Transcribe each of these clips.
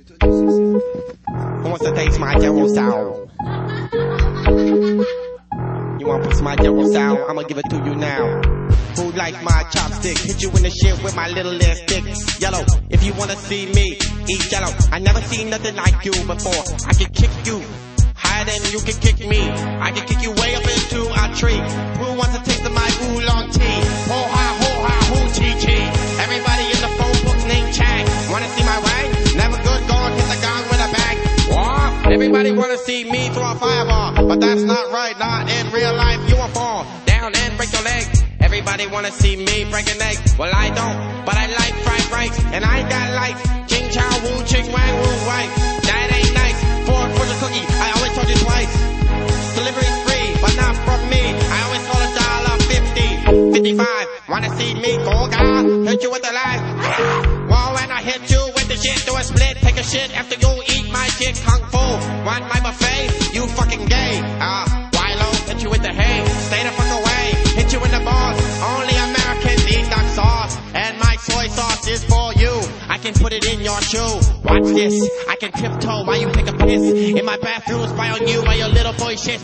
Who wants to taste my Jero style? You want to my Jero style? I'ma give it to you now. Who like my chopstick? Hit you in the shit with my little ass stick. Yellow, if you wanna see me, eat yellow. I never seen nothing like you before. I can kick you higher than you can kick me. I can kick you way up into a tree. Who wants to taste of my oolong tea? Ho ha, hoo chi chi. Everybody in the phone book named Chang. Wanna see my way? Never good, gone, hit the gong with a bang. What? Everybody wanna see me throw a fireball, but that's not right, not in real life. You will fall down and break your leg. Everybody wanna see me break an egg. Well, I don't, but I like fried rice, and I ain't got lights. Ching chow woo, ching wang woo, white. That ain't nice. For the cookie, I always told you twice. Delivery's free, but not from me. I always call $1.50, 55. Wanna see me go, God? Hit you with the line. Well, when I hit you with the shit, do a split, take a shit after you eat my shit, kung fu. Want my buffet? You fucking gay. Wilo, hit you with the hay. Stay the fuck away. Hit you in the balls. Only Americans eat duck sauce, and my soy sauce is for you. I can put it in your shoe. Watch this. I can tiptoe while you take a piss in my bathroom, spy on you while your little boy shit.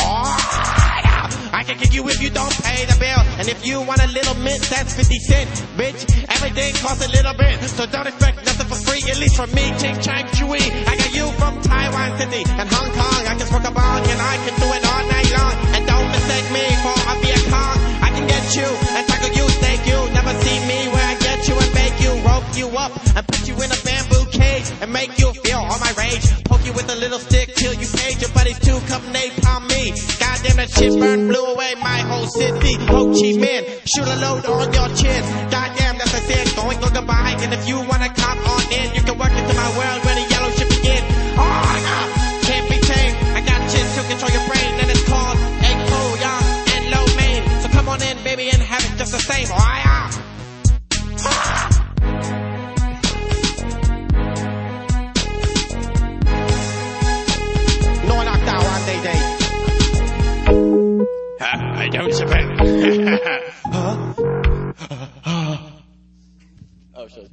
I can kick you if you don't pay the bill, and if you want a little mint, that's 50 cents, bitch. Everything costs a little bit, so don't expect nothing for free, at least from me. Ching chang chewy. I got you from Taiwan City and Hong Kong. I can smoke a bong and I can do it all night long. And don't mistake me for a Viet Cong. I can get you and tackle you, steak you. Never see me where I get you and make you, rope you up and put you in a bamboo cage and make you feel all my rage. Poke you with a little stick till you page your buddies to come napalm me. Goddamn, that shit burned, blew away my whole city. Ho Chi Minh, shoot a load on your chin. Goddamn, that's a sin. Going go goodbye. And if you wanna cop on in, you can work into my world where the yellow shit begin. Can't be tamed. I got shit to control your brain, and it's called egg cool, young and low main. So come on in, baby, and have it just the same. No one knocked out on day. I don't suppose. Huh? Oh, sure.